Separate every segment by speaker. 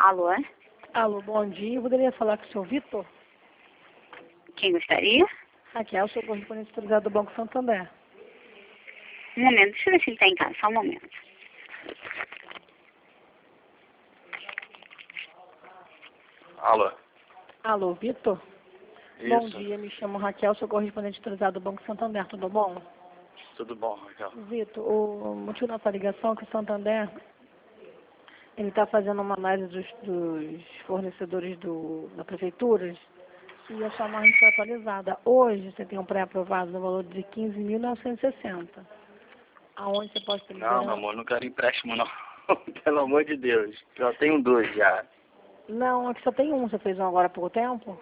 Speaker 1: Alô?
Speaker 2: Alô, bom dia. Eu poderia falar com o senhor Vitor?
Speaker 1: Quem gostaria?
Speaker 2: Raquel, sou correspondente autorizado do Banco Santander.
Speaker 1: Um momento, deixa eu ver se ele está em casa, só um momento.
Speaker 3: Alô?
Speaker 2: Alô, Vitor?
Speaker 3: Isso.
Speaker 2: Bom dia, me chamo Raquel, sou correspondente autorizado do Banco Santander, tudo bom?
Speaker 3: Tudo bom, Raquel?
Speaker 2: Vitor, o motivo da nossa ligação é que o Santander ele está fazendo uma análise dos fornecedores da prefeitura e a sua margem foi atualizada. Hoje você tem um pré-aprovado no valor de 15.960. Aonde você pode ter
Speaker 3: Não,
Speaker 2: liberado?
Speaker 3: meu amor, não quero empréstimo, não. Pelo amor de Deus. Já tenho 2 já.
Speaker 2: Não, aqui só tem um. Você fez um agora há pouco tempo?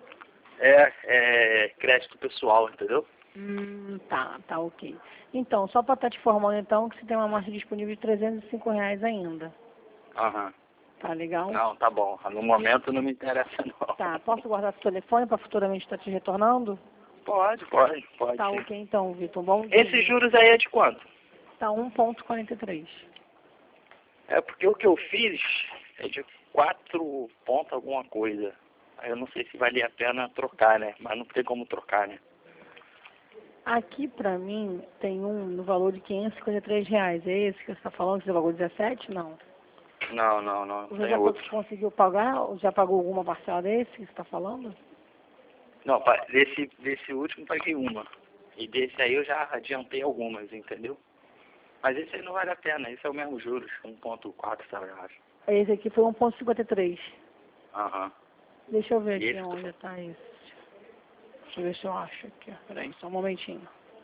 Speaker 3: É crédito pessoal, entendeu?
Speaker 2: Tá ok. Então, só para estar te informando então que você tem uma margem disponível de R$ 305 ainda.
Speaker 3: Aham.
Speaker 2: Tá legal?
Speaker 3: Não, tá bom. No momento não me interessa, não.
Speaker 2: Tá, posso guardar seu telefone para futuramente estar te retornando?
Speaker 3: Pode.
Speaker 2: Tá
Speaker 3: Sim.
Speaker 2: ok então, Vitor. Bom dia.
Speaker 3: Esses juros aí é de quanto?
Speaker 2: Tá 1,43.
Speaker 3: É porque o que eu fiz é de 4 pontos alguma coisa. Aí eu não sei se valia a pena trocar, né? Mas não tem como trocar, né?
Speaker 2: Aqui pra mim tem um no valor de R$ 553. É esse que você está falando? Você pagou 17? Não.
Speaker 3: Não.
Speaker 2: Você
Speaker 3: Tem
Speaker 2: já
Speaker 3: outro.
Speaker 2: conseguiu pagar? Ou já pagou alguma parcela desse que você está falando?
Speaker 3: Não, desse último paguei uma. E desse aí eu já adiantei algumas, entendeu? Mas esse aí não vale a pena, esse é o mesmo juros, 1,4, sabe, eu acho.
Speaker 2: Esse aqui foi 1,53.
Speaker 3: Aham.
Speaker 2: Deixa eu ver
Speaker 3: E
Speaker 2: aqui
Speaker 3: esse
Speaker 2: onde tá esse. Deixa eu ver se eu acho aqui. Peraí, só um momentinho.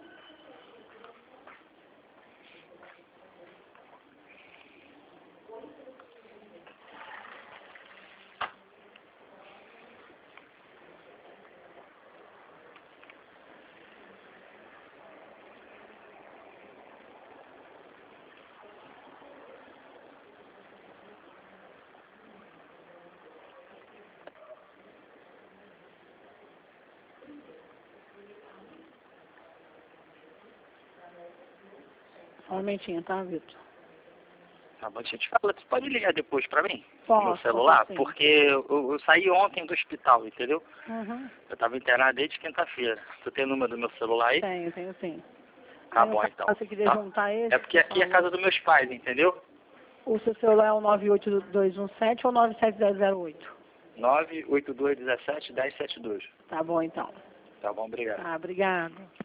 Speaker 2: Só um momentinho, tá, Vitor?
Speaker 3: Tá bom, deixa eu te falar, você pode ligar depois pra mim?
Speaker 2: Posso,
Speaker 3: No celular?
Speaker 2: sim.
Speaker 3: Porque eu saí ontem do hospital, entendeu?
Speaker 2: Uhum.
Speaker 3: Eu tava internado desde quinta-feira. Tu tem o número do meu celular aí?
Speaker 2: Tenho sim.
Speaker 3: Tá
Speaker 2: Aí,
Speaker 3: bom, então.
Speaker 2: você queria
Speaker 3: Tá.
Speaker 2: juntar esse?
Speaker 3: É porque aqui é a casa dos meus pais, entendeu?
Speaker 2: O seu celular é o 98217 ou 97008?
Speaker 3: 98217-1072.
Speaker 2: Tá bom, então.
Speaker 3: Tá bom, obrigado.
Speaker 2: Tá, obrigado.